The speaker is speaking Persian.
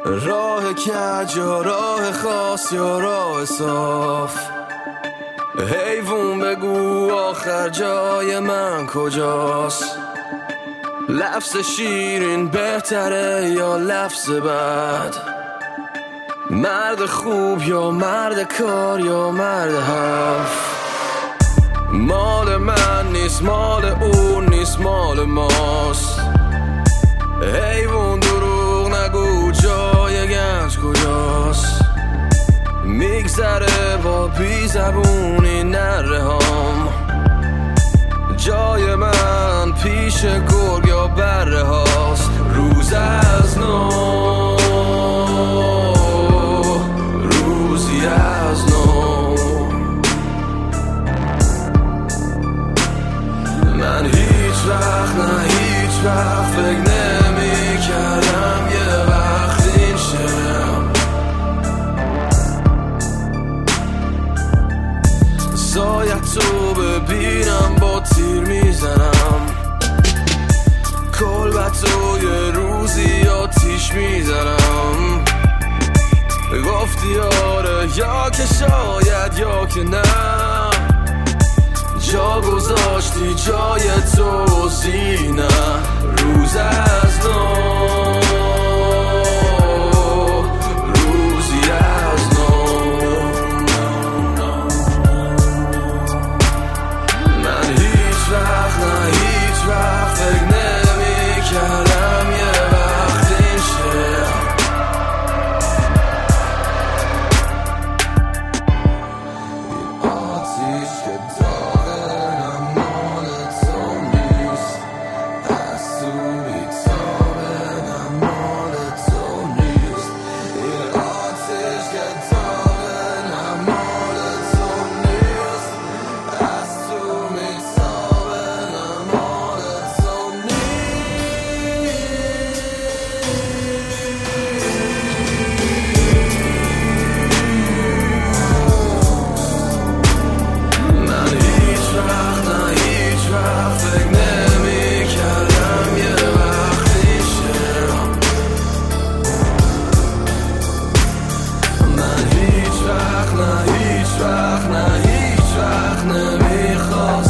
راه کج یا راه خاص یا راه صاف، حیوون بگو آخر جای من کجاست؟ لفظ شیرین بهتره یا لفظ بد؟ مرد خوب یا مرد کار یا مرد حرف؟ مال من نیست، مال اون نیست، مال ماست. حیوان دروغ نگو، جای گنج کجاست؟ میگذره با بی زبونی نره هم، جای من پیش گرگ یا بره هاست. روز از نو، روزی از نو، من هیچ وقت نه هیچ وقت فکر نمی کردم یه وقت این شم سایت تو ببینم با تیر میزنم، کلبت تو یه روزی آتیش میزنم. گفتی آره یا که شاید یا که نه، جا گذاشتی جای تو زینه. روز از نو، روزی از نو، من هیچ وقت نه هیچ وقت فکر نمی کردم یه وقت این شه. این آتیش که نه هیچ وقت نمیخواست